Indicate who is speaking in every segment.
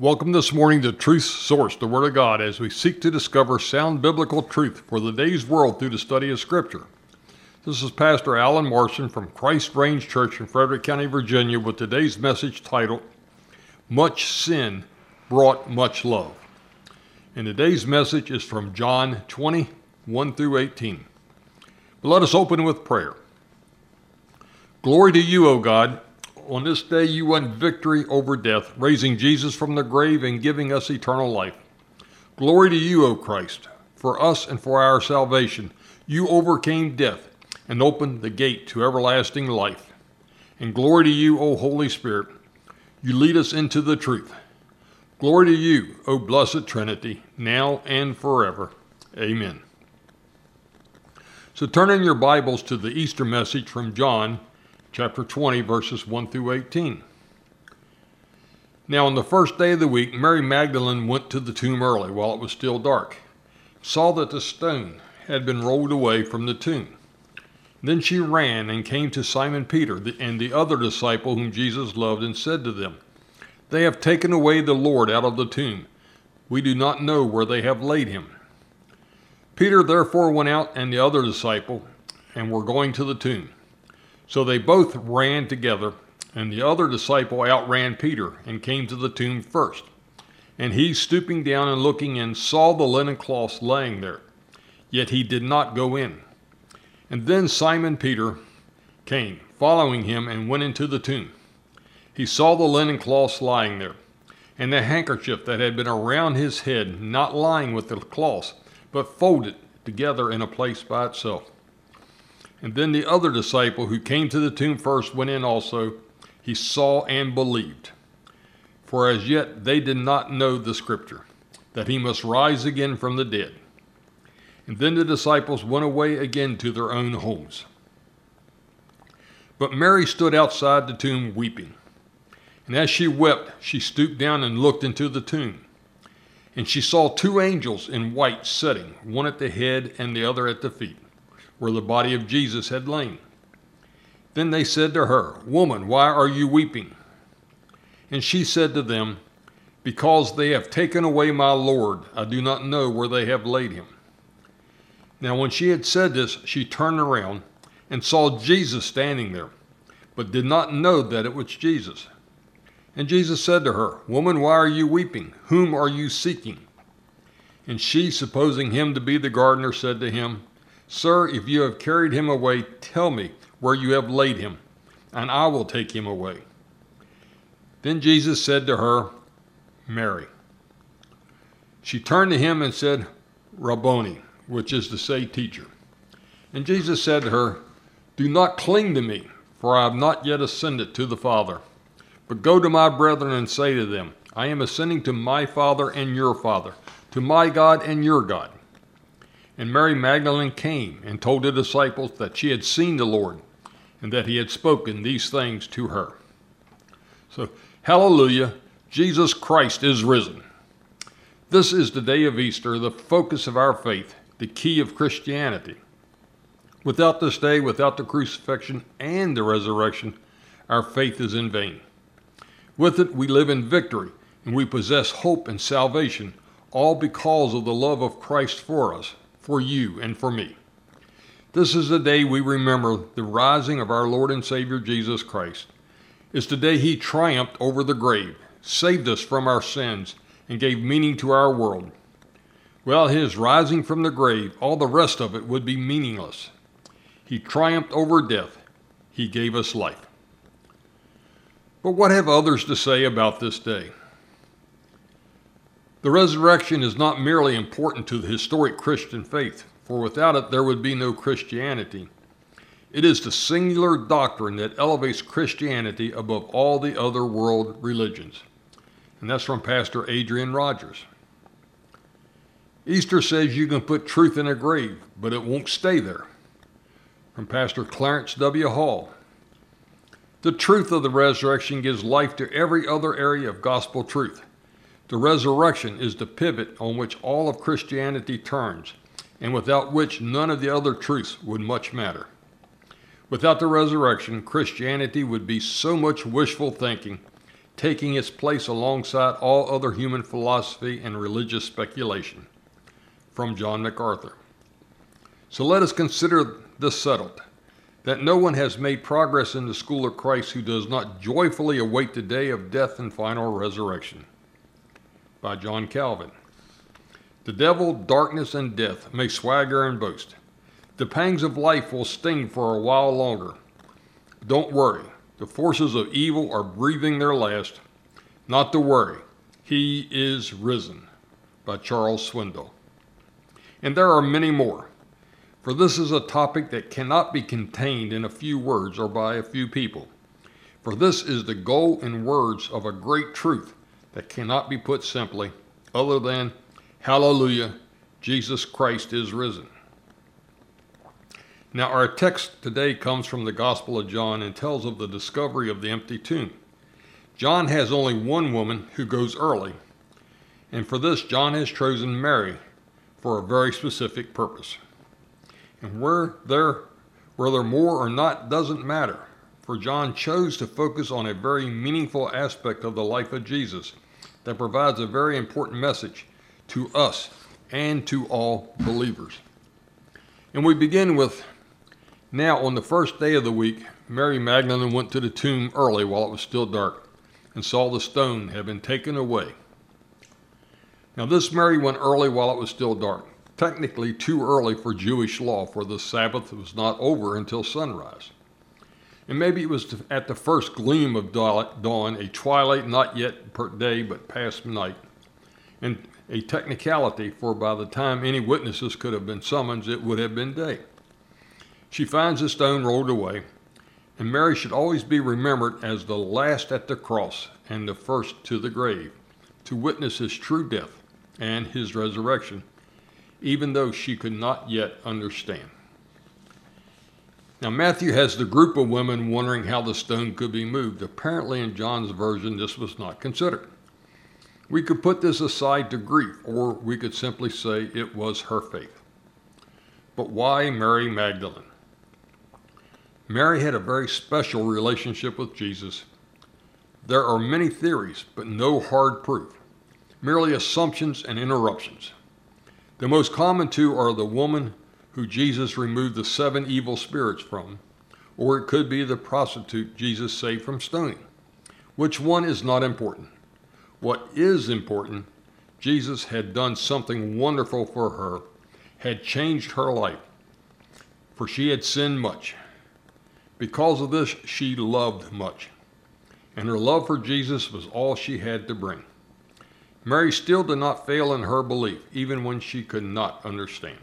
Speaker 1: Welcome this morning to Truth Source, the Word of God, as we seek to discover sound biblical truth for the day's world through the study of Scripture. This is Pastor Alan Morrison from Christ Range Church in Frederick County, Virginia, with today's message titled, Much Sin Brought Much Love. And today's message is from John 20, 1 through 18. But let us open with prayer. Glory to you, O God. On this day you won victory over death, raising Jesus from the grave and giving us eternal life. Glory to you, O Christ. For us and for our salvation, you overcame death and opened the gate to everlasting life. And glory to you, O Holy Spirit. You lead us into the truth. Glory to you, O Blessed Trinity, now and forever. Amen. So turn in your Bibles to the Easter message from John chapter 20, verses 1 through 18. Now on the first day of the week, Mary Magdalene went to the tomb early while it was still dark, saw that the stone had been rolled away from the tomb. Then she ran and came to Simon Peter and the other disciple whom Jesus loved and said to them, They have taken away the Lord out of the tomb. We do not know where they have laid him. Peter therefore went out and the other disciple and were going to the tomb. So they both ran together, and the other disciple outran Peter and came to the tomb first. And he, stooping down and looking in, saw the linen cloths laying there, yet he did not go in. And then Simon Peter came, following him, and went into the tomb. He saw the linen cloths lying there, and the handkerchief that had been around his head not lying with the cloths, but folded together in a place by itself. And then the other disciple who came to the tomb first went in also. He saw and believed. For as yet they did not know the scripture, that he must rise again from the dead. And then the disciples went away again to their own homes. But Mary stood outside the tomb weeping. And as she wept, she stooped down and looked into the tomb. And she saw two angels in white sitting, one at the head and the other at the feet, where the body of Jesus had lain. Then they said to her, Woman, why are you weeping? And she said to them, Because they have taken away my Lord, I do not know where they have laid him. Now when she had said this, she turned around and saw Jesus standing there, but did not know that it was Jesus. And Jesus said to her, Woman, why are you weeping? Whom are you seeking? And she, supposing him to be the gardener, said to him, Sir, if you have carried him away, tell me where you have laid him, and I will take him away. Then Jesus said to her, Mary. She turned to him and said, Rabboni, which is to say, teacher. And Jesus said to her, Do not cling to me, for I have not yet ascended to the Father. But go to my brethren and say to them, I am ascending to my Father and your Father, to my God and your God. And Mary Magdalene came and told the disciples that she had seen the Lord and that he had spoken these things to her. So, hallelujah, Jesus Christ is risen. This is the day of Easter, the focus of our faith, the key of Christianity. Without this day, without the crucifixion and the resurrection, our faith is in vain. With it, we live in victory and we possess hope and salvation, all because of the love of Christ for us, for you and for me. This is the day we remember the rising of our Lord and Savior Jesus Christ. It's the day he triumphed over the grave, saved us from our sins, and gave meaning to our world. Without his rising from the grave, all the rest of it would be meaningless. He triumphed over death. He gave us life. But what have others to say about this day? The resurrection is not merely important to the historic Christian faith, for without it there would be no Christianity. It is the singular doctrine that elevates Christianity above all the other world religions. And that's from Pastor Adrian Rogers. Easter says you can put truth in a grave, but it won't stay there. From Pastor Clarence W. Hall. The truth of the resurrection gives life to every other area of gospel truth. The resurrection is the pivot on which all of Christianity turns, and without which none of the other truths would much matter. Without the resurrection, Christianity would be so much wishful thinking taking its place alongside all other human philosophy and religious speculation. From John MacArthur. So let us consider this settled, that no one has made progress in the school of Christ who does not joyfully await the day of death and final resurrection. By John Calvin. The devil, darkness, and death may swagger and boast. The pangs of life will sting for a while longer. Don't worry. The forces of evil are breathing their last. Not to worry. He is risen. By Charles Swindoll. And there are many more. For this is a topic that cannot be contained in a few words or by a few people. For this is the goal and words of a great truth that cannot be put simply, other than, Hallelujah, Jesus Christ is risen. Now our text today comes from the Gospel of John and tells of the discovery of the empty tomb. John has only one woman who goes early, and for this John has chosen Mary for a very specific purpose. And whether they're more or not doesn't matter, for John chose to focus on a very meaningful aspect of the life of Jesus that provides a very important message to us and to all believers. And we begin with, now on the first day of the week, Mary Magdalene went to the tomb early while it was still dark and saw the stone had been taken away. Now this Mary went early while it was still dark, technically too early for Jewish law, for the Sabbath was not over until sunrise. And maybe it was at the first gleam of dawn, a twilight not yet per day but past night, and a technicality, for by the time any witnesses could have been summoned, it would have been day. She finds the stone rolled away, and Mary should always be remembered as the last at the cross and the first to the grave, to witness his true death and his resurrection, even though she could not yet understand. Now Matthew has the group of women wondering how the stone could be moved. Apparently in John's version this was not considered. We could put this aside to grief, or we could simply say it was her faith. But why Mary Magdalene? Mary had a very special relationship with Jesus. There are many theories, but no hard proof, merely assumptions and interruptions. The most common two are the woman who Jesus removed the 7 evil spirits from, or it could be the prostitute Jesus saved from stoning. Which one is not important? What is important, Jesus had done something wonderful for her, had changed her life, for she had sinned much. Because of this, she loved much, and her love for Jesus was all she had to bring. Mary still did not fail in her belief, even when she could not understand.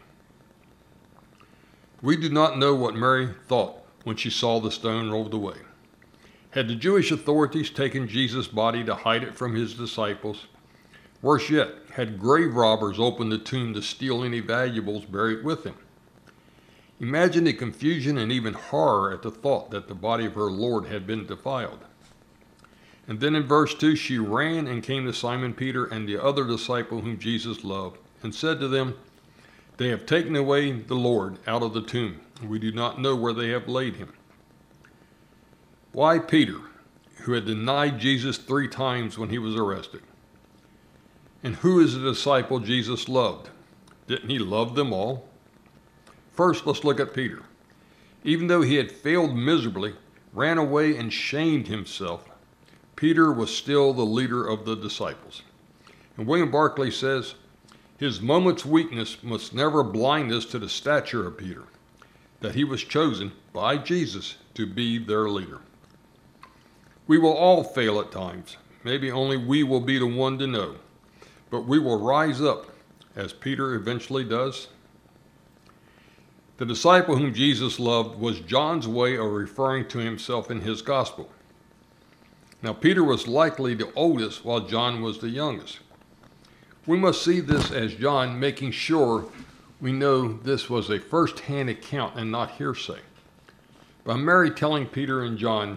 Speaker 1: We do not know what Mary thought when she saw the stone rolled away. Had the Jewish authorities taken Jesus' body to hide it from his disciples? Worse yet, had grave robbers opened the tomb to steal any valuables buried with him? Imagine the confusion and even horror at the thought that the body of her Lord had been defiled. And then in verse 2, she ran and came to Simon Peter and the other disciple whom Jesus loved, and said to them, "They have taken away the Lord out of the tomb, and we do not know where they have laid him." Why Peter, who had denied Jesus 3 times when he was arrested? And who is the disciple Jesus loved? Didn't he love them all? First, let's look at Peter. Even though he had failed miserably, ran away and shamed himself, Peter was still the leader of the disciples. And William Barclay says, his moment's weakness must never blind us to the stature of Peter, that he was chosen by Jesus to be their leader. We will all fail at times. Maybe only we will be the one to know. But we will rise up, as Peter eventually does. The disciple whom Jesus loved was John's way of referring to himself in his gospel. Now, Peter was likely the oldest, while John was the youngest. We must see this as John making sure we know this was a first-hand account and not hearsay. By Mary telling Peter and John,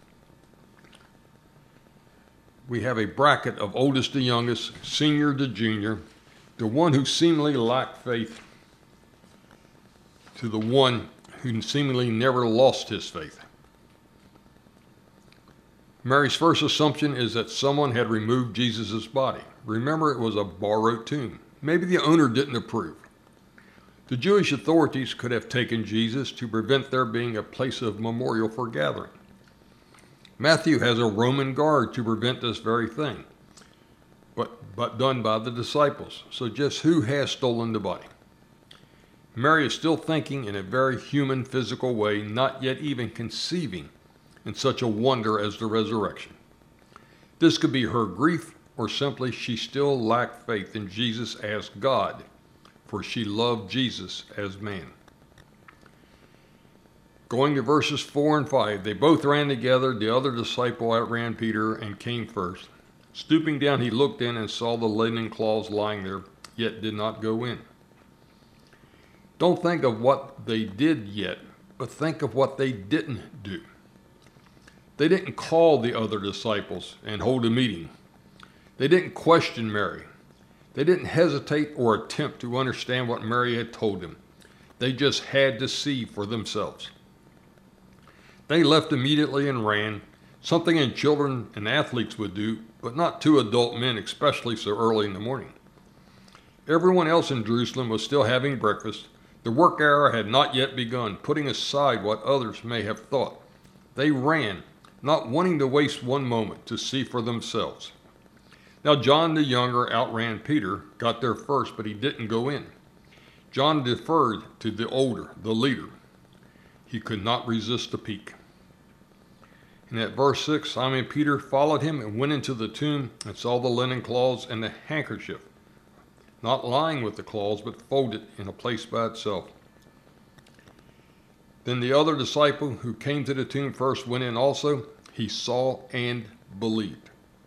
Speaker 1: we have a bracket of oldest to youngest, senior to junior, the one who seemingly lacked faith to the one who seemingly never lost his faith. Mary's first assumption is that someone had removed Jesus' body. Remember, it was a borrowed tomb. Maybe the owner didn't approve. The Jewish authorities could have taken Jesus to prevent there being a place of memorial for gathering. Matthew has a Roman guard to prevent this very thing, but done by the disciples. So just who has stolen the body? Mary is still thinking in a very human, physical way, not yet even conceiving in such a wonder as the resurrection. This could be her grief, or simply she still lacked faith in Jesus as God, for she loved Jesus as man. Going to verses 4 and 5, they both ran together. The other disciple outran Peter and came first. Stooping down, he looked in and saw the linen cloths lying there, yet did not go in. Don't think of what they did yet, but think of what they didn't do. They didn't call the other disciples and hold a meeting. They didn't question Mary. They didn't hesitate or attempt to understand what Mary had told them. They just had to see for themselves. They left immediately and ran, something children and athletes would do, but not two adult men, especially so early in the morning. Everyone else in Jerusalem was still having breakfast. The work hour had not yet begun, putting aside what others may have thought. They ran, not wanting to waste one moment to see for themselves. Now John the younger outran Peter, got there first, but he didn't go in. John deferred to the older, the leader. He could not resist the peak. And at verse 6, Simon Peter followed him and went into the tomb and saw the linen cloths and the handkerchief, not lying with the cloths, but folded in a place by itself. Then the other disciple who came to the tomb first went in also. He saw and believed.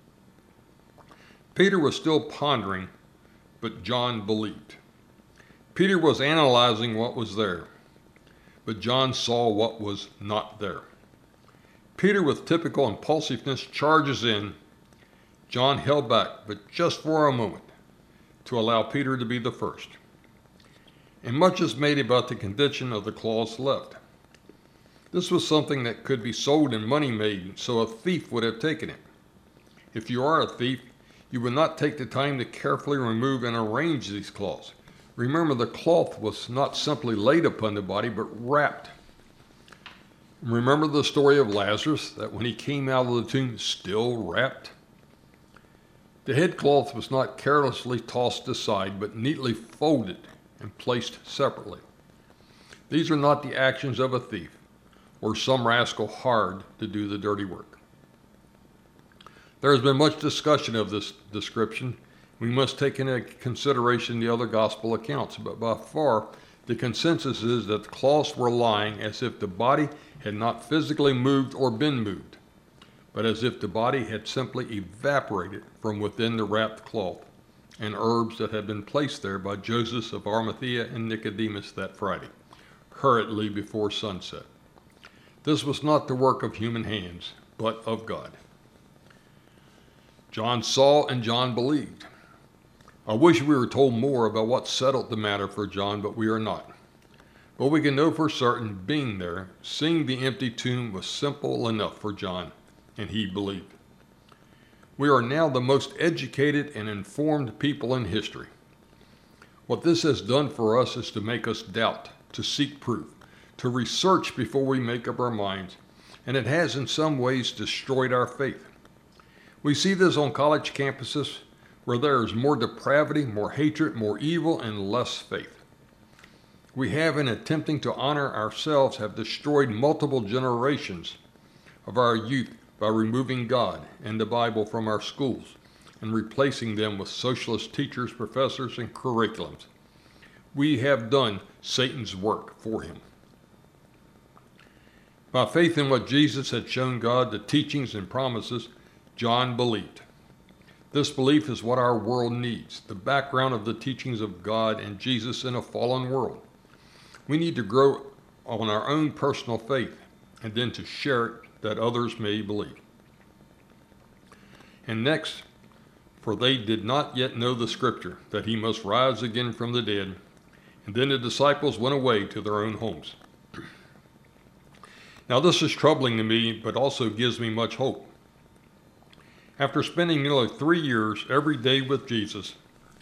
Speaker 1: Peter was still pondering, but John believed. Peter was analyzing what was there, but John saw what was not there. Peter, with typical impulsiveness, charges in. John held back, but just for a moment, to allow Peter to be the first. And much is made about the condition of the cloths left. This was something that could be sold and money made, so a thief would have taken it. If you are a thief, you would not take the time to carefully remove and arrange these cloths. Remember, the cloth was not simply laid upon the body, but wrapped. Remember the story of Lazarus, that when he came out of the tomb, still wrapped? The headcloth was not carelessly tossed aside, but neatly folded and placed separately. These are not the actions of a thief, or some rascal hired to do the dirty work. There has been much discussion of this description. We must take into consideration the other gospel accounts, but by far the consensus is that the cloths were lying as if the body had not physically moved or been moved, but as if the body had simply evaporated from within the wrapped cloth and herbs that had been placed there by Joseph of Arimathea and Nicodemus that Friday, hurriedly before sunset. This was not the work of human hands, but of God. John saw and John believed. I wish we were told more about what settled the matter for John, but we are not. But we can know for certain, being there, seeing the empty tomb was simple enough for John, and he believed. We are now the most educated and informed people in history. What this has done for us is to make us doubt, to seek proof, to research before we make up our minds, and it has in some ways destroyed our faith. We see this on college campuses where there is more depravity, more hatred, more evil, and less faith. We have, in attempting to honor ourselves, have destroyed multiple generations of our youth by removing God and the Bible from our schools and replacing them with socialist teachers, professors, and curriculums. We have done Satan's work for him. By faith in what Jesus had shown God, the teachings and promises, John believed. This belief is what our world needs, the background of the teachings of God and Jesus in a fallen world. We need to grow on our own personal faith and then to share it that others may believe. And next, for they did not yet know the scripture, that he must rise again from the dead. And then the disciples went away to their own homes. Now this is troubling to me, but also gives me much hope. After spending nearly 3 years every day with Jesus,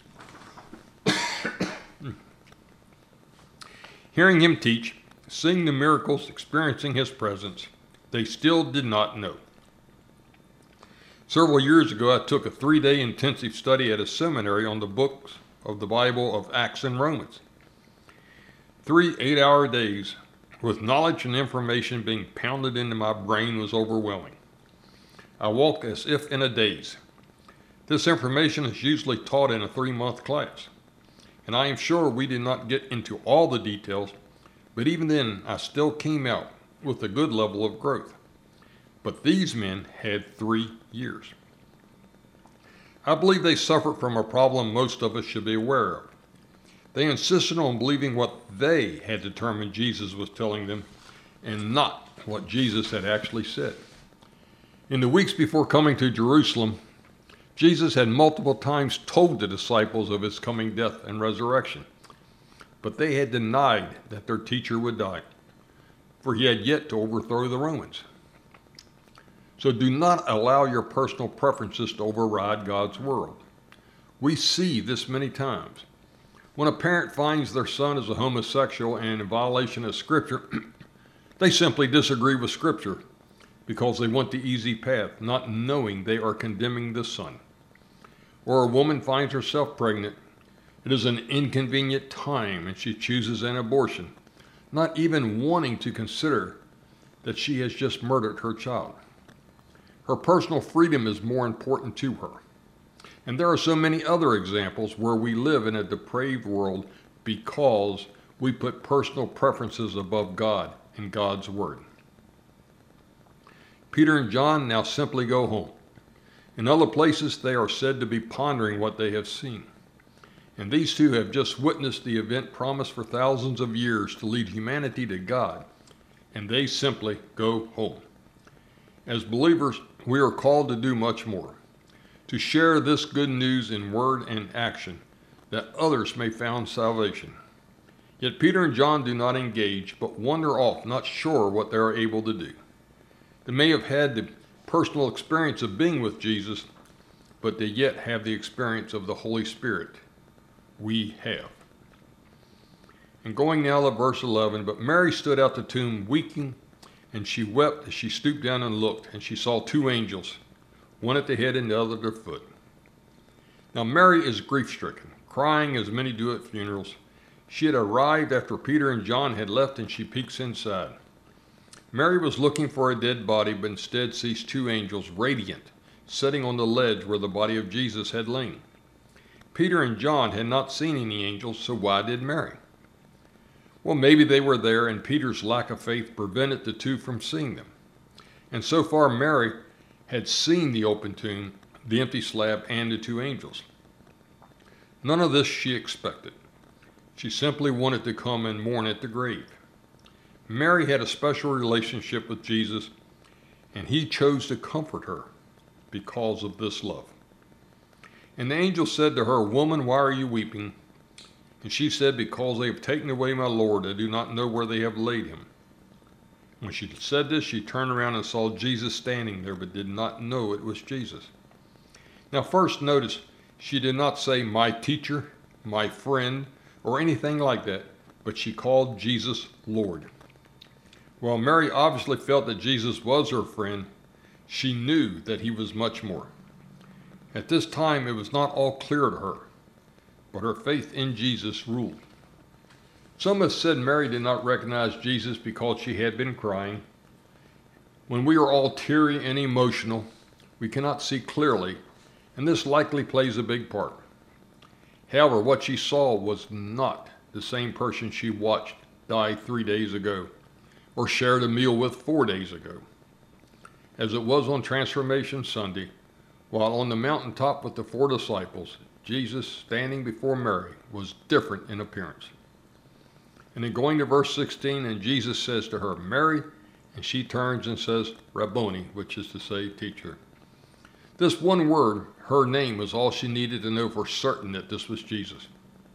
Speaker 1: hearing him teach, seeing the miracles, experiencing his presence, they still did not know. Several years ago, I took a 3-day intensive study at a seminary on the books of the Bible of Acts and Romans. 3 8-hour days with knowledge and information being pounded into my brain was overwhelming. I walked as if in a daze. This information is usually taught in a 3-month class, and I am sure we did not get into all the details, but even then I still came out with a good level of growth. But these men had 3 years. I believe they suffered from a problem most of us should be aware of. They insisted on believing what they had determined Jesus was telling them and not what Jesus had actually said. In the weeks before coming to Jerusalem, Jesus had multiple times told the disciples of his coming death and resurrection, but they had denied that their teacher would die, for he had yet to overthrow the Romans. So do not allow your personal preferences to override God's word. We see this many times. When a parent finds their son is a homosexual and in violation of Scripture, they simply disagree with Scripture because they want the easy path, not knowing they are condemning the son. Or a woman finds herself pregnant. It is an inconvenient time and she chooses an abortion, not even wanting to consider that she has just murdered her child. Her personal freedom is more important to her. And there are so many other examples where we live in a depraved world because we put personal preferences above God and God's word. Peter and John now simply go home. In other places, they are said to be pondering what they have seen. And these two have just witnessed the event promised for thousands of years to lead humanity to God, and they simply go home. As believers, we are called to do much more, to share this good news in word and action, that others may find salvation. Yet Peter and John do not engage, but wander off, not sure what they are able to do. They may have had the personal experience of being with Jesus, but they yet have the experience of the Holy Spirit. We have. And going now to verse 11, but Mary stood at the tomb weeping, and she wept as she stooped down and looked, and she saw 2 angels, one at the head and the other at the foot. Now Mary is grief-stricken, crying as many do at funerals. She had arrived after Peter and John had left, and she peeks inside. Mary was looking for a dead body, but instead sees 2 angels, radiant, sitting on the ledge where the body of Jesus had lain. Peter and John had not seen any angels, so why did Mary? Well, maybe they were there and Peter's lack of faith prevented the two from seeing them. And so far, Mary had seen the open tomb, the empty slab, and the 2 angels. None of this she expected. She simply wanted to come and mourn at the grave. Mary had a special relationship with Jesus, and he chose to comfort her because of this love. And the angel said to her, "Woman, why are you weeping?" And she said, "Because they have taken away my Lord. I do not know where they have laid him." When she said this, she turned around and saw Jesus standing there, but did not know it was Jesus. Now first notice, she did not say, "My teacher," "my friend," or anything like that, but she called Jesus Lord. While Mary obviously felt that Jesus was her friend, she knew that he was much more. At this time, it was not all clear to her, but her faith in Jesus ruled. Some have said Mary did not recognize Jesus because she had been crying. When we are all teary and emotional, we cannot see clearly, and this likely plays a big part. However, what she saw was not the same person she watched die 3 days ago, or shared a meal with 4 days ago. As it was on Transformation Sunday, while on the mountaintop with the 4 disciples, Jesus, standing before Mary, was different in appearance. And then going to verse 16, and Jesus says to her, "Mary," and she turns and says, "Rabboni," which is to say, teacher. This one word, her name, was all she needed to know for certain that this was Jesus.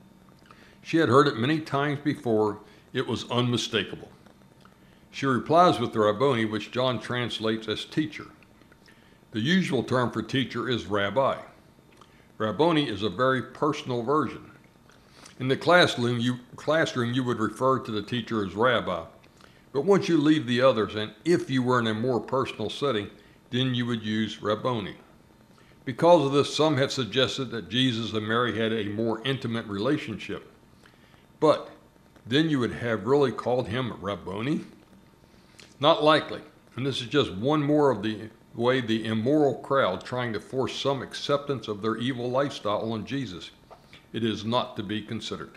Speaker 1: She had heard it many times before. It was unmistakable. She replies with the Rabboni, which John translates as teacher. The usual term for teacher is rabbi. Rabboni is a very personal version. In the classroom, you would refer to the teacher as rabbi, but once you leave the others, and if you were in a more personal setting, then you would use Rabboni. Because of this, some have suggested that Jesus and Mary had a more intimate relationship. But then you would have really called him Rabboni? Not likely, and this is just one more of the way the immoral crowd trying to force some acceptance of their evil lifestyle on Jesus. It is not to be considered.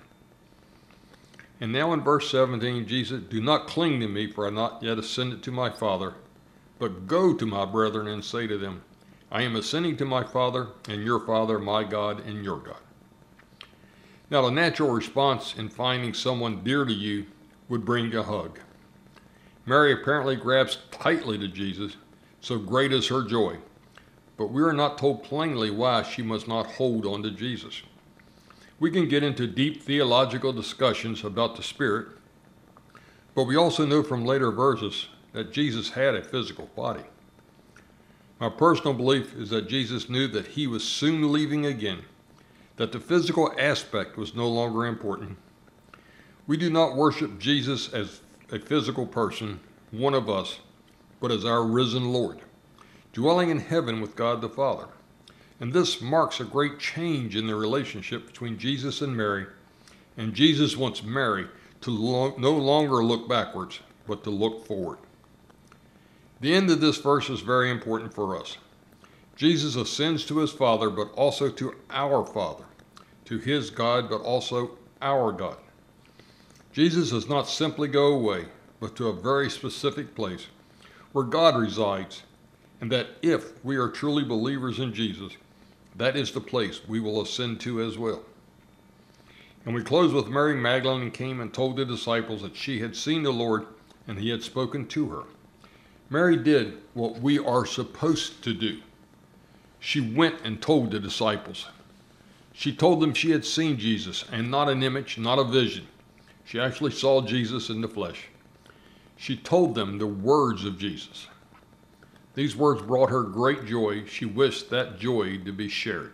Speaker 1: And now in verse 17, Jesus, do not cling to me, for I have not yet ascended to my Father, but go to my brethren and say to them, I am ascending to my Father and your Father, my God and your God. Now, the natural response in finding someone dear to you would bring a hug. Mary apparently grabs tightly to Jesus, so great is her joy. But we are not told plainly why she must not hold on to Jesus. We can get into deep theological discussions about the Spirit, but we also know from later verses that Jesus had a physical body. My personal belief is that Jesus knew that he was soon leaving again, that the physical aspect was no longer important. We do not worship Jesus as a physical person, one of us, but as our risen Lord, dwelling in heaven with God the Father. And this marks a great change in the relationship between Jesus and Mary, and Jesus wants Mary to no longer look backwards, but to look forward. The end of this verse is very important for us. Jesus ascends to his Father, but also to our Father, to his God, but also our God. Jesus does not simply go away, but to a very specific place where God resides, and that if we are truly believers in Jesus, that is the place we will ascend to as well. And we close with Mary Magdalene came and told the disciples that she had seen the Lord and he had spoken to her. Mary did what we are supposed to do. She went and told the disciples. She told them she had seen Jesus, and not an image, not a vision. She actually saw Jesus in the flesh. She told them the words of Jesus. These words brought her great joy. She wished that joy to be shared.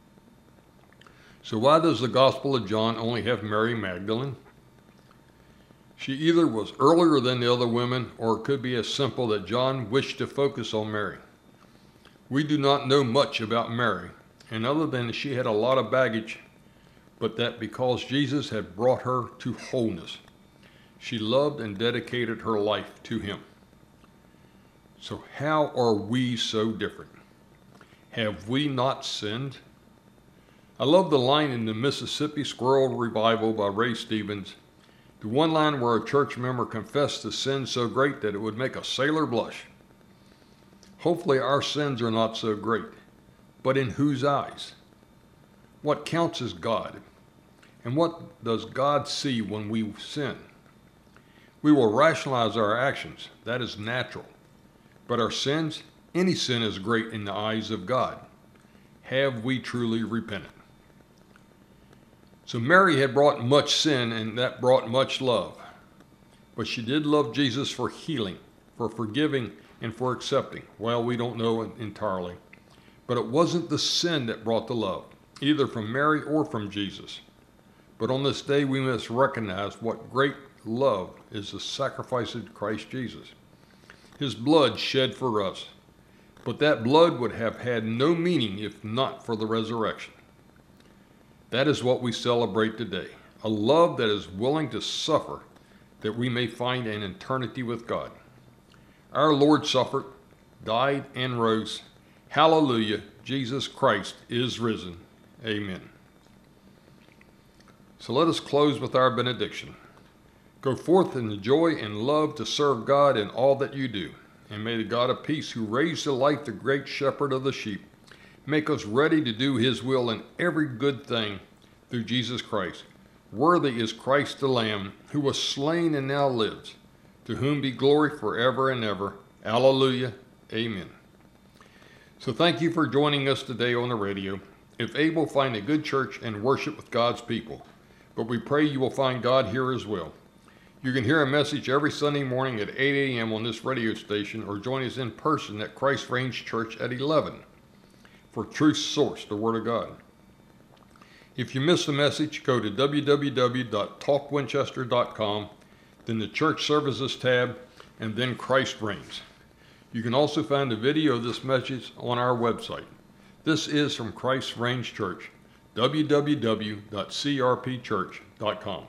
Speaker 1: So why does the Gospel of John only have Mary Magdalene? She either was earlier than the other women, or it could be as simple that John wished to focus on Mary. We do not know much about Mary, and other than she had a lot of baggage, but that because Jesus had brought her to wholeness, she loved and dedicated her life to him. So how are we so different? Have we not sinned? I love the line in the Mississippi Squirrel Revival by Ray Stevens, the one line where a church member confessed the sin so great that it would make a sailor blush. Hopefully our sins are not so great, but in whose eyes? What counts is God, and what does God see when we sin? We will rationalize our actions, that is natural. But our sins, any sin is great in the eyes of God. Have we truly repented? So Mary had brought much sin, and that brought much love. But she did love Jesus for healing, for forgiving, and for accepting. Well, we don't know entirely. But it wasn't the sin that brought the love, either from Mary or from Jesus. But on this day, we must recognize what great love is the sacrifice of Christ Jesus. His blood shed for us, but that blood would have had no meaning if not for the resurrection. That is what we celebrate today, a love that is willing to suffer that we may find an eternity with God. Our Lord suffered, died, and rose. Hallelujah, Jesus Christ is risen. Amen. So let us close with our benediction. Go forth in the joy and love to serve God in all that you do. And may the God of peace, who raised to life the great shepherd of the sheep, make us ready to do his will in every good thing through Jesus Christ. Worthy is Christ the Lamb, who was slain and now lives, to whom be glory forever and ever. Alleluia. Amen. So thank you for joining us today on the radio. If able, find a good church and worship with God's people. But we pray you will find God here as well. You can hear a message every Sunday morning at 8 a.m. on this radio station or join us in person at Christ Range Church at 11 for Truth Source, the Word of God. If you missed the message, go to www.talkwinchester.com, then the Church Services tab, and then Christ Reigns. You can also find a video of this message on our website. This is from Christ Range Church, www.crpchurch.com.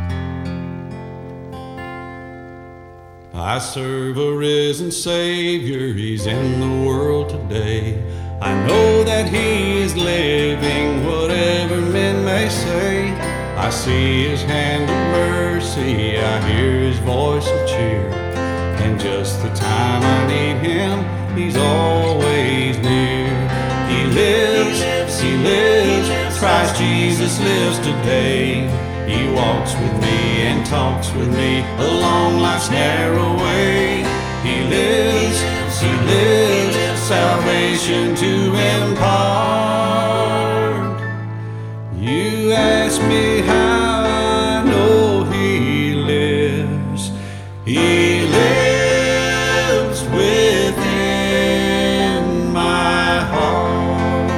Speaker 2: I serve a risen Savior, He's in the world today. I know that He is living, whatever men may say. I see His hand of mercy, I hear His voice of cheer. And just the time I need Him, He's always near. He lives, Christ Jesus lives today. He walks with me and talks with me along life's narrow way. He lives, salvation to impart. You ask me how I know He lives. He lives within my heart.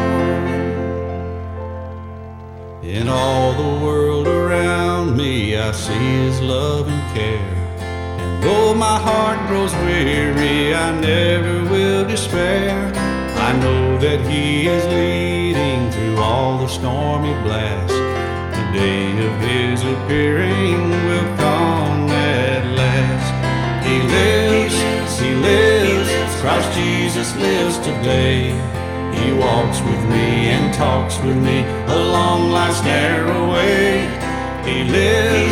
Speaker 2: In all the world around me, I see His love and care. And though my heart grows weary, I never will despair. I know that He is leading through all the stormy blasts. The day of His appearing will come at last. He lives, Christ Jesus lives today. He walks with me and talks with me along life's narrow way. He lives,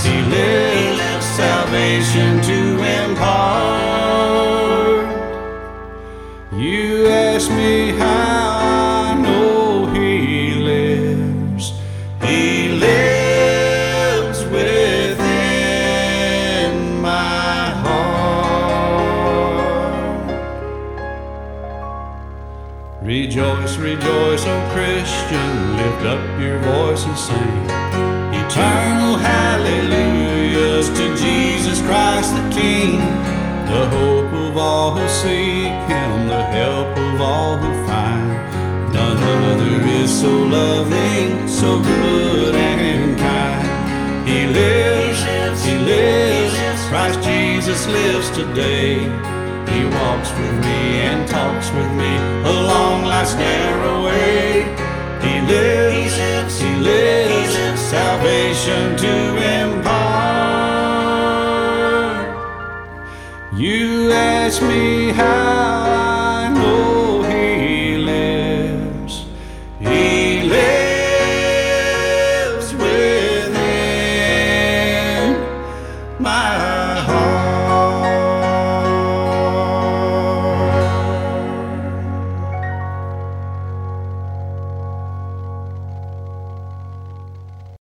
Speaker 2: salvation to impart. You ask me how I know He lives. He lives within my heart. Rejoice, rejoice, O Christian, lift up your voice and sing eternal hallelujahs to Jesus Christ the King, the hope of all who seek Him, the help of all who find. None other is so loving, so good and kind. He lives, Christ Jesus lives today. He walks with me and talks with me along life's narrow way. He lives, salvation to impart. You ask me how I know He lives. He lives within my